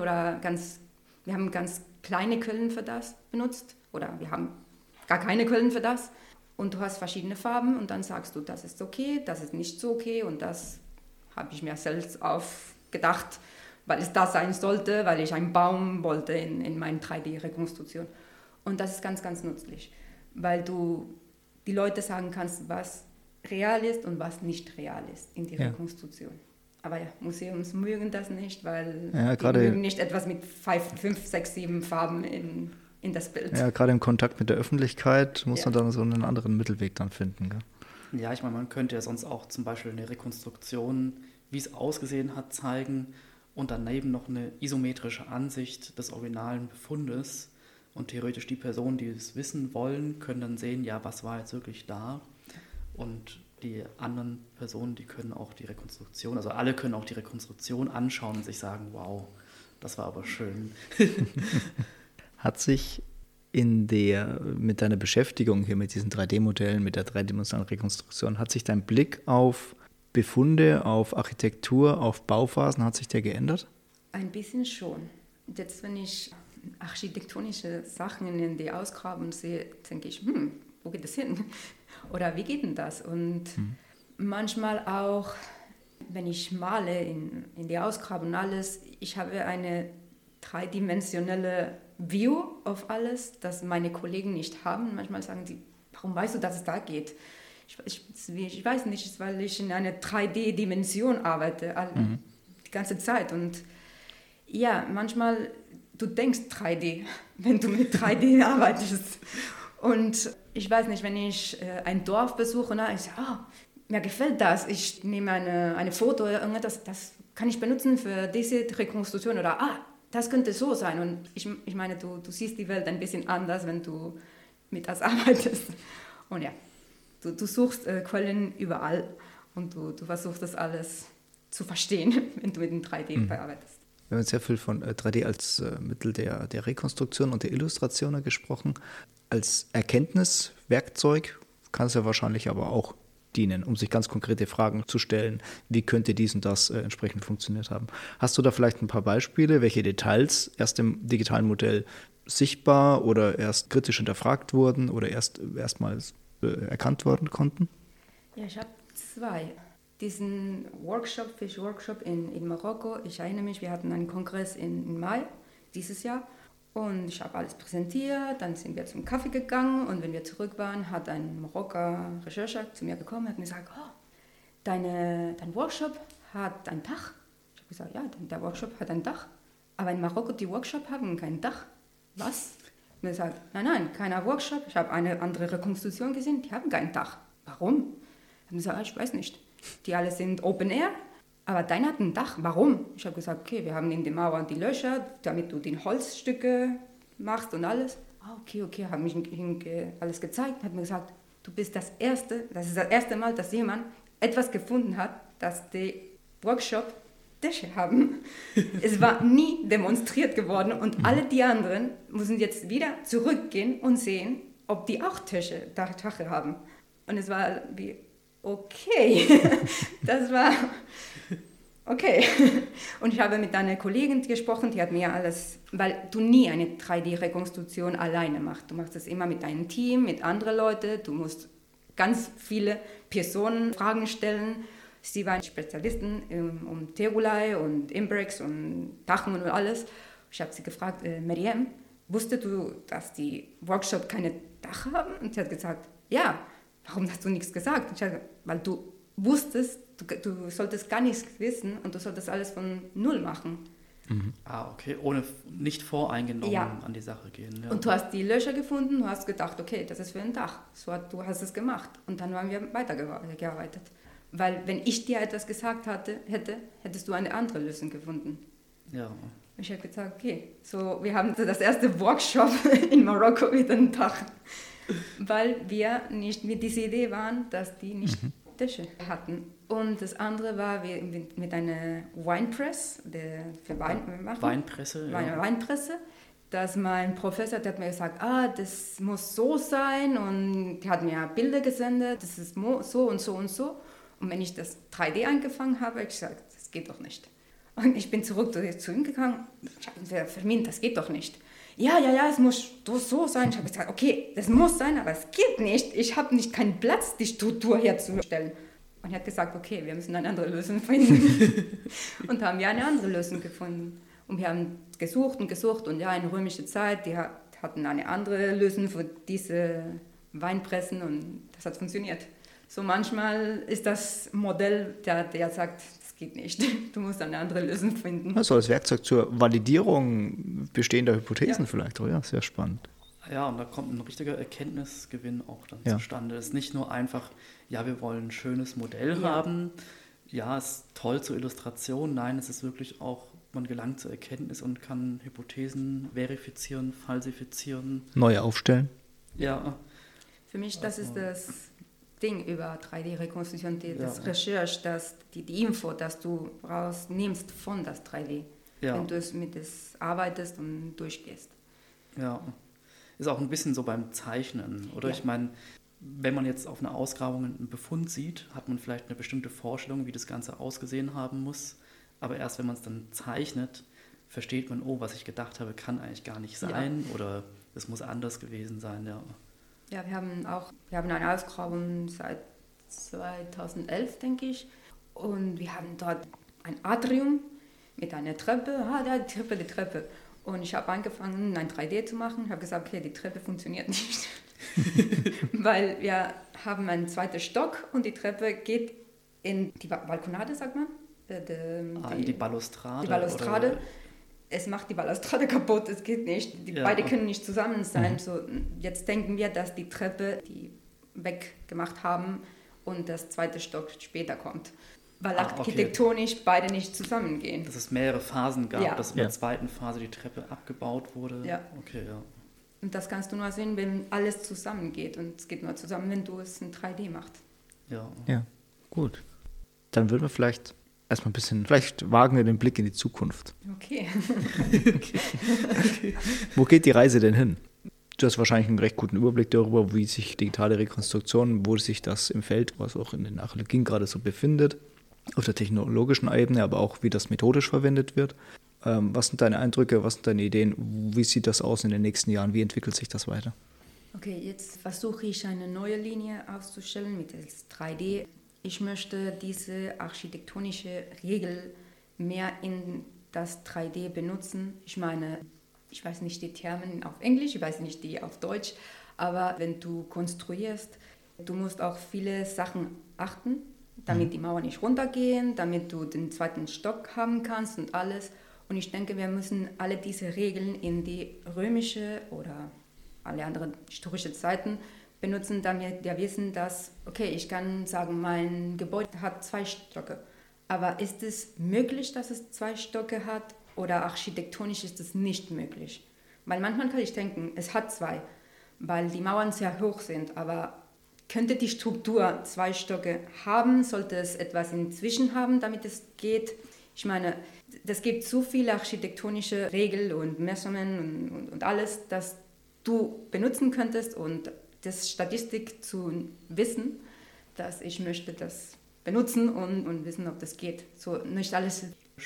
wir haben ganz kleine Quellen für das benutzt oder wir haben gar keine Quellen für das und du hast verschiedene Farben und dann sagst du, das ist okay, das ist nicht so okay und das habe ich mir selbst aufgedacht, weil es das sein sollte, weil ich einen Baum wollte in meiner 3D-Rekonstruktion. Und das ist ganz nützlich, weil du die Leute sagen kannst, was real ist und was nicht real ist in die Rekonstruktion. Aber ja, Museums mögen das nicht, weil die mögen nicht etwas mit 5, 6, 7 Farben in das Bild. Ja, gerade im Kontakt mit der Öffentlichkeit muss man dann so einen anderen Mittelweg dann finden. Gell? Ja, ich meine, man könnte ja sonst auch zum Beispiel eine Rekonstruktion, wie es ausgesehen hat, zeigen und daneben noch eine isometrische Ansicht des originalen Befundes. Und theoretisch die Personen, die es wissen wollen, können dann sehen, ja, was war jetzt wirklich da. Und die anderen Personen, die können auch die Rekonstruktion, also alle können auch die Rekonstruktion anschauen und sich sagen, wow, das war aber schön. Hat sich mit deiner Beschäftigung hier mit diesen 3D-Modellen, mit der dreidimensionalen Rekonstruktion, hat sich dein Blick auf Befunde, auf Architektur, auf Bauphasen, hat sich der geändert? Ein bisschen schon. Jetzt, wenn ich architektonische Sachen in die Ausgrabung sehe, denke ich, wo geht das hin? Oder wie geht denn das? Und manchmal auch, wenn ich male in die Ausgrabung alles, ich habe eine dreidimensionale View auf alles, das meine Kollegen nicht haben. Manchmal sagen sie, warum weißt du, dass es da geht? Ich weiß nicht, weil ich in einer 3D-Dimension arbeite, die ganze Zeit. Und ja, manchmal, du denkst 3D, wenn du mit 3D arbeitest. Und ich weiß nicht, wenn ich ein Dorf besuche, ich sage, mir gefällt das, ich nehme eine Foto oder irgendetwas, das kann ich benutzen für diese Rekonstruktion oder das könnte so sein. Und ich meine, du siehst die Welt ein bisschen anders, wenn du mit das arbeitest. Und ja, du suchst Quellen überall und du versuchst das alles zu verstehen, wenn du mit dem 3D bearbeitest. Wir haben jetzt sehr viel von 3D als Mittel der Rekonstruktion und der Illustration gesprochen. Als Erkenntniswerkzeug kann es ja wahrscheinlich aber auch dienen, um sich ganz konkrete Fragen zu stellen, wie könnte dies und das entsprechend funktioniert haben. Hast du da vielleicht ein paar Beispiele, welche Details erst im digitalen Modell sichtbar oder erst kritisch hinterfragt wurden oder erstmals erkannt werden konnten? Ja, ich habe 2. Diesen Fish Workshop in Marokko, ich erinnere mich, wir hatten einen Kongress im Mai dieses Jahr und ich habe alles präsentiert, dann sind wir zum Kaffee gegangen und wenn wir zurück waren, hat ein Marokkaner Rechercher zu mir gekommen und hat mir gesagt, dein Workshop hat ein Dach. Ich habe gesagt, ja, der Workshop hat ein Dach, aber in Marokko die Workshop haben kein Dach. Was? Und er sagt, nein, keiner Workshop, ich habe eine andere Rekonstruktion gesehen, die haben kein Dach. Warum? Ich habe gesagt, ich weiß nicht. Die alle sind Open Air, aber deiner hat ein Dach. Warum? Ich habe gesagt, okay, wir haben in den Mauern die Löcher, damit du die Holzstücke machst und alles. Okay, haben mich alles gezeigt, hat mir gesagt, das ist das erste Mal, dass jemand etwas gefunden hat, dass der Workshop Tische haben. Es war nie demonstriert geworden und alle die anderen müssen jetzt wieder zurückgehen und sehen, ob die auch Tische haben. Und es war wie, okay, das war okay. Und ich habe mit einer Kollegin gesprochen, die hat mir alles, weil du nie eine 3D-Rekonstruktion alleine machst. Du machst es immer mit deinem Team, mit anderen Leuten. Du musst ganz viele Personen Fragen stellen. Sie waren Spezialisten um Tegulei und Imbrex und Dachen und alles. Ich habe sie gefragt, Meriem, wusstest du, dass die Workshop keine Dach haben? Und sie hat gesagt, ja. Warum hast du nichts gesagt? Und ich habe gesagt, weil du wusstest, du solltest gar nichts wissen und du solltest alles von Null machen. Mhm. Okay, nicht voreingenommen an die Sache gehen. Ja. Und du hast die Löcher gefunden, du hast gedacht, okay, das ist für ein Dach. Du hast es gemacht. Und dann haben wir weitergearbeitet. Weil wenn ich dir etwas gesagt hättest du eine andere Lösung gefunden. Ja. Ich habe gesagt, okay, so wir haben das erste Workshop in Marokko mit einem Dach. Weil wir nicht mit dieser Idee waren, dass die nicht Tische hatten. Und das andere war mit einer Winepress, für Weinpresse. Weinpresse, dass mein Professor, der hat mir gesagt, das muss so sein und der hat mir Bilder gesendet, das ist so und so und so. Und wenn ich das 3D angefangen habe, habe ich gesagt, das geht doch nicht. Und ich bin zurück zu ihm gegangen, ich habe gesagt, Fermin, das geht doch nicht. Ja, es muss so sein. Ich habe gesagt, okay, das muss sein, aber es geht nicht. Ich habe nicht keinen Platz, die Struktur herzustellen. Und er hat gesagt, okay, wir müssen eine andere Lösung finden. Und haben wir eine andere Lösung gefunden. Und wir haben gesucht und ja, in römischer Zeit, die hatten eine andere Lösung für diese Weinpressen und das hat funktioniert. So manchmal ist das Modell, der sagt, das geht nicht. Du musst eine andere Lösung finden. Also als Werkzeug zur Validierung bestehender Hypothesen vielleicht, oder? Ja, sehr spannend. Ja, und da kommt ein richtiger Erkenntnisgewinn auch dann zustande. Es ist nicht nur einfach, ja, wir wollen ein schönes Modell haben, ja, es ist toll zur Illustration. Nein, es ist wirklich auch, man gelangt zur Erkenntnis und kann Hypothesen verifizieren, falsifizieren. Neu aufstellen. Ja. Für mich, das ist das Ding über 3D-Rekonstruktion, das Recherche, die Info, das du rausnimmst von das 3D, wenn du mit es arbeitest und durchgehst. Ja, ist auch ein bisschen so beim Zeichnen, oder? Ja. Ich meine, wenn man jetzt auf einer Ausgrabung einen Befund sieht, hat man vielleicht eine bestimmte Vorstellung, wie das Ganze ausgesehen haben muss, aber erst wenn man es dann zeichnet, versteht man, was ich gedacht habe, kann eigentlich gar nicht sein oder es muss anders gewesen sein, ja. Ja, wir haben eine Ausgrabung seit 2011, denke ich. Und wir haben dort ein Atrium mit einer Treppe. Die Treppe. Und ich habe angefangen, ein 3D zu machen. Ich habe gesagt, okay, die Treppe funktioniert nicht. Weil wir haben einen zweiten Stock und die Treppe geht in die Balkonade, sagt man. Die Balustrade. Die Balustrade. Oder? Es macht die Balustrade kaputt, es geht nicht. Beide können nicht zusammen sein. So, jetzt denken wir, dass die Treppe die weggemacht haben und das zweite Stock später kommt. Weil architektonisch beide nicht zusammengehen. Dass es mehrere Phasen gab, dass in der zweiten Phase die Treppe abgebaut wurde. Ja. Okay, ja. Und das kannst du nur sehen, wenn alles zusammengeht. Und es geht nur zusammen, wenn du es in 3D machst. Ja, gut. Dann würden wir vielleicht erstmal ein bisschen, vielleicht wagen wir den Blick in die Zukunft. Okay. Wo geht die Reise denn hin? Du hast wahrscheinlich einen recht guten Überblick darüber, wie sich digitale Rekonstruktion, wo sich das im Feld, was auch in den Archäologien gerade so befindet, auf der technologischen Ebene, aber auch wie das methodisch verwendet wird. Was sind deine Eindrücke, was sind deine Ideen? Wie sieht das aus in den nächsten Jahren? Wie entwickelt sich das weiter? Okay, jetzt versuche ich eine neue Linie aufzustellen mit 3D. Ich möchte diese architektonische Regel mehr in das 3D benutzen. Ich meine, ich weiß nicht die Termen auf Englisch, ich weiß nicht die auf Deutsch, aber wenn du konstruierst, du musst auch viele Sachen achten, damit die Mauern nicht runtergehen, damit du den zweiten Stock haben kannst und alles. Und ich denke, wir müssen alle diese Regeln in die römische oder alle anderen historische Zeiten benutzen, damit wir wissen, dass, okay, ich kann sagen, mein Gebäude hat 2 Stöcke. Aber ist es möglich, dass es 2 Stöcke hat oder architektonisch ist es nicht möglich? Weil manchmal kann ich denken, es hat 2, weil die Mauern sehr hoch sind, aber könnte die Struktur 2 Stöcke haben, sollte es etwas inzwischen haben, damit es geht. Ich meine, es gibt so viele architektonische Regeln und Messungen und alles, das du benutzen könntest und das Statistik zu wissen, dass ich möchte das benutzen und wissen, ob das geht. So nicht alles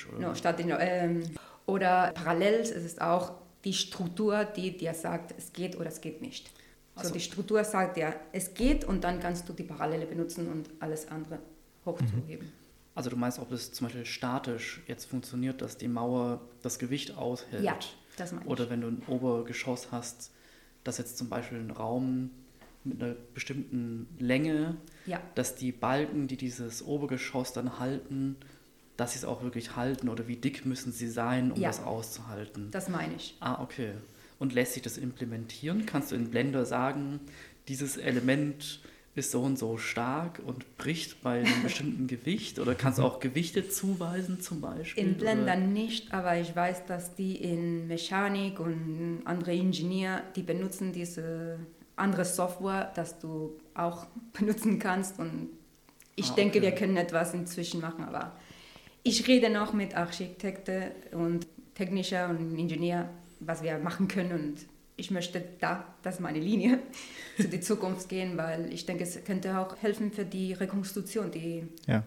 oder parallel ist es auch die Struktur, die dir sagt, es geht oder es geht nicht. Also die Struktur sagt ja, es geht und dann kannst du die Parallele benutzen und alles andere hochzuheben. Also du meinst, ob es zum Beispiel statisch jetzt funktioniert, dass die Mauer das Gewicht aushält? Ja, das meine ich. Oder wenn du ein Obergeschoss hast, dass jetzt zum Beispiel ein Raum mit einer bestimmten Länge, dass die Balken, die dieses Obergeschoss dann halten, dass sie es auch wirklich halten oder wie dick müssen sie sein, um das auszuhalten? Das meine ich. Ah, okay. Und lässt sich das implementieren? Kannst du in Blender sagen, dieses Element ist so und so stark und bricht bei einem bestimmten Gewicht? Oder kannst du auch Gewichte zuweisen zum Beispiel? In Blender nicht, aber ich weiß, dass die in Mechanik und andere Ingenieure, die benutzen diese andere Software, das du auch benutzen kannst. Und ich denke, wir können etwas inzwischen machen, aber ich rede noch mit Architekten und Techniker und Ingenieur, was wir machen können. Und ich möchte das ist meine Linie, zu der Zukunft gehen, weil ich denke, es könnte auch helfen für die Rekonstruktion, die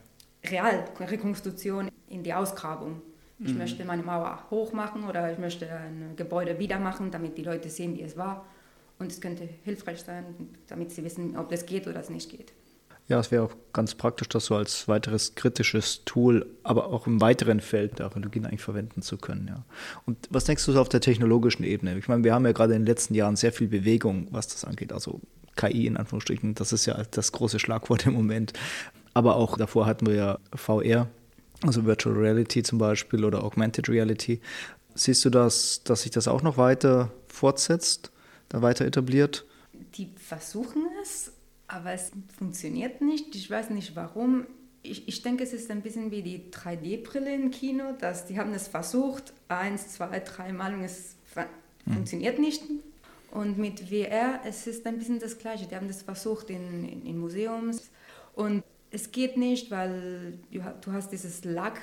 Realrekonstruktion in die Ausgrabung. Ich möchte meine Mauer hoch machen oder ich möchte ein Gebäude wieder machen, damit die Leute sehen, wie es war. Und es könnte hilfreich sein, damit sie wissen, ob das geht oder es nicht geht. Ja, es wäre auch ganz praktisch, das so als weiteres kritisches Tool, aber auch im weiteren Feld der Archäologien eigentlich verwenden zu können. Ja. Und was denkst du so auf der technologischen Ebene? Ich meine, wir haben ja gerade in den letzten Jahren sehr viel Bewegung, was das angeht. Also KI in Anführungsstrichen, das ist ja das große Schlagwort im Moment. Aber auch davor hatten wir ja VR, also Virtual Reality zum Beispiel oder Augmented Reality. Siehst du, dass sich das auch noch weiter fortsetzt, da weiter etabliert? Die versuchen es, aber es funktioniert nicht. Ich weiß nicht warum. Ich denke, es ist ein bisschen wie die 3D-Brille im Kino, dass die haben es versucht, 1, 2, 3 Mal und es funktioniert nicht. Und mit VR, es ist ein bisschen das Gleiche. Die haben das versucht in Museums und es geht nicht, weil du hast dieses Lag,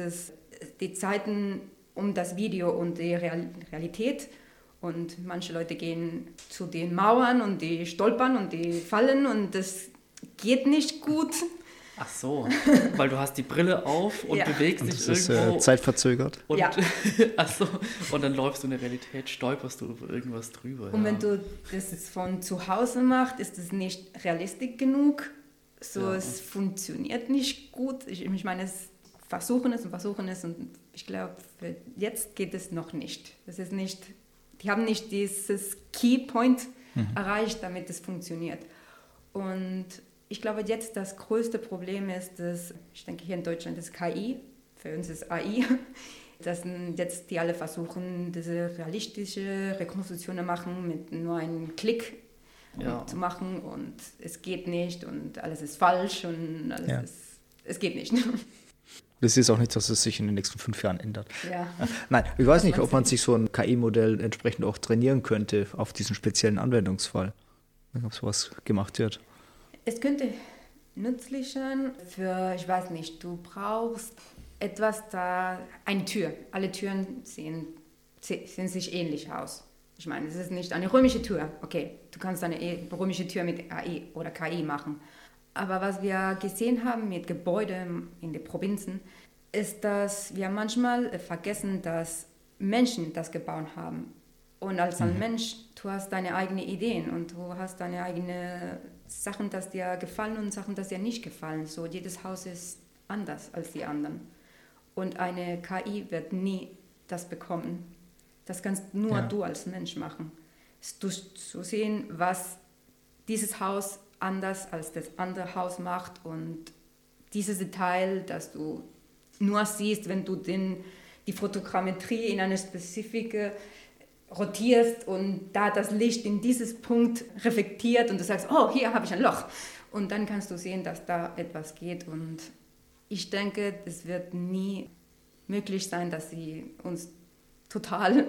die Zeiten um das Video und die Realität. Und manche Leute gehen zu den Mauern und die stolpern und die fallen und das geht nicht gut. Ach so, weil du hast die Brille auf und bewegst dich irgendwo. Das ist zeitverzögert. Und, ach so, und dann läufst du in der Realität, stolperst du über irgendwas drüber. Und wenn du das von zu Hause machst, ist es nicht realistisch genug. Es funktioniert nicht gut. Ich meine, es versuchen es und ich glaube, jetzt geht es noch nicht. Das ist nicht... Die haben nicht dieses Keypoint erreicht, damit es funktioniert. Und ich glaube, jetzt das größte Problem ist, ich denke hier in Deutschland ist KI, für uns ist AI, dass jetzt die alle versuchen, diese realistische Rekonstruktionen machen mit nur einem Klick zu machen und es geht nicht und alles ist falsch und es geht nicht. Das ist auch nicht, dass es sich in den nächsten 5 Jahren ändert. Ja. Nein, ich weiß nicht, ob man sich so ein KI-Modell entsprechend auch trainieren könnte auf diesen speziellen Anwendungsfall. Ob sowas gemacht wird. Es könnte nützlich sein für, ich weiß nicht, du brauchst etwas eine Tür. Alle Türen sehen sich ähnlich aus. Ich meine, es ist nicht eine römische Tür. Okay, du kannst eine römische Tür mit AI oder KI machen. Aber was wir gesehen haben mit Gebäuden in den Provinzen, ist, dass wir manchmal vergessen, dass Menschen das gebaut haben. Und als ein Mensch, du hast deine eigenen Ideen und du hast deine eigenen Sachen, die dir gefallen und Sachen, die dir nicht gefallen. So, jedes Haus ist anders als die anderen. Und eine KI wird nie das bekommen. Das kannst nur du als Mensch machen. Zu sehen, was dieses Haus anders als das andere Haus macht und dieses Detail, das du nur siehst, wenn du die Fotogrammetrie in eine spezifische rotierst und da das Licht in dieses Punkt reflektiert und du sagst, oh, hier habe ich ein Loch. Und dann kannst du sehen, dass da etwas geht und ich denke, es wird nie möglich sein, dass sie uns total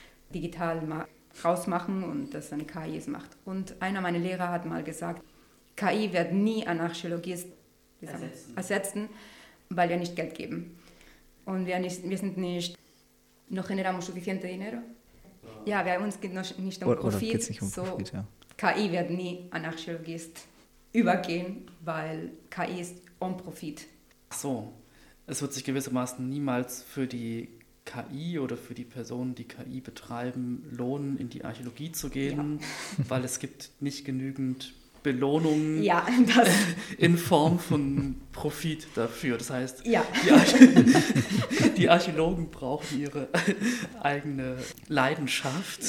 digital rausmachen und dass eine KI es macht. Und einer meiner Lehrer hat mal gesagt, KI wird nie an Archäologie ersetzen, weil wir nicht Geld geben. Und wir sind nicht, no generamos suficiente dinero. Ja, bei uns geht es nicht um Profit. Oder nicht um Profit, ja. KI wird nie an Archäologie übergehen, weil KI ist on Profit. Ach so, es wird sich gewissermaßen niemals für die KI oder für die Personen, die KI betreiben, lohnen, in die Archäologie zu gehen, weil es gibt nicht genügend Belohnung in Form von Profit dafür. Das heißt, die Archäologen brauchen ihre eigene Leidenschaft,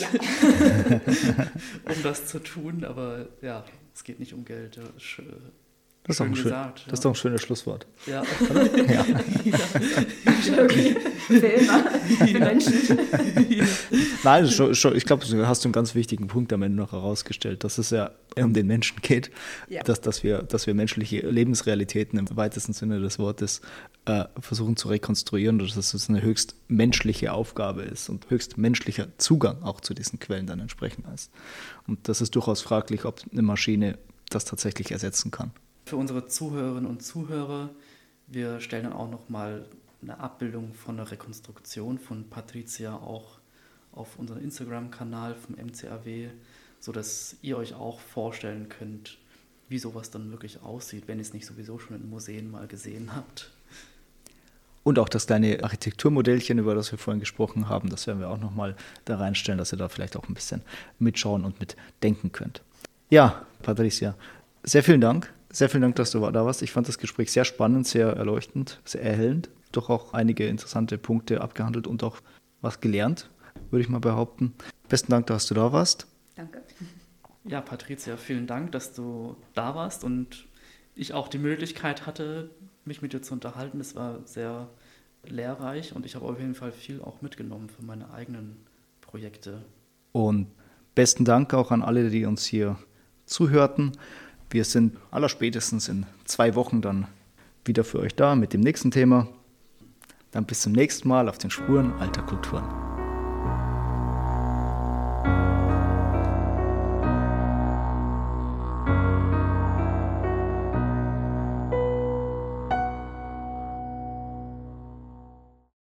um das zu tun, aber ja, es geht nicht um Geld. Das ist doch ein schönes Schlusswort. Ja. Ja. Archäologie für immer, für Menschen. Nein, ich glaube, du hast einen ganz wichtigen Punkt am Ende noch herausgestellt, dass es ja um den Menschen geht, dass wir menschliche Lebensrealitäten im weitesten Sinne des Wortes versuchen zu rekonstruieren und dass es eine höchst menschliche Aufgabe ist und höchst menschlicher Zugang auch zu diesen Quellen dann entsprechend ist. Und das ist durchaus fraglich, ob eine Maschine das tatsächlich ersetzen kann. Für unsere Zuhörerinnen und Zuhörer, wir stellen dann auch nochmal eine Abbildung von der Rekonstruktion von Patricia auch auf unseren Instagram-Kanal vom MCAW, sodass ihr euch auch vorstellen könnt, wie sowas dann wirklich aussieht, wenn ihr es nicht sowieso schon in Museen mal gesehen habt. Und auch das kleine Architekturmodellchen, über das wir vorhin gesprochen haben, das werden wir auch nochmal da reinstellen, dass ihr da vielleicht auch ein bisschen mitschauen und mitdenken könnt. Ja, Patricia, sehr vielen Dank. Sehr vielen Dank, dass du da warst. Ich fand das Gespräch sehr spannend, sehr erleuchtend, sehr erhellend. Doch auch einige interessante Punkte abgehandelt und auch was gelernt, würde ich mal behaupten. Besten Dank, dass du da warst. Danke. Ja, Patricia, vielen Dank, dass du da warst und ich auch die Möglichkeit hatte, mich mit dir zu unterhalten. Es war sehr lehrreich und ich habe auf jeden Fall viel auch mitgenommen für meine eigenen Projekte. Und besten Dank auch an alle, die uns hier zuhörten. Wir sind allerspätestens in 2 Wochen dann wieder für euch da mit dem nächsten Thema. Dann bis zum nächsten Mal auf den Spuren alter Kulturen.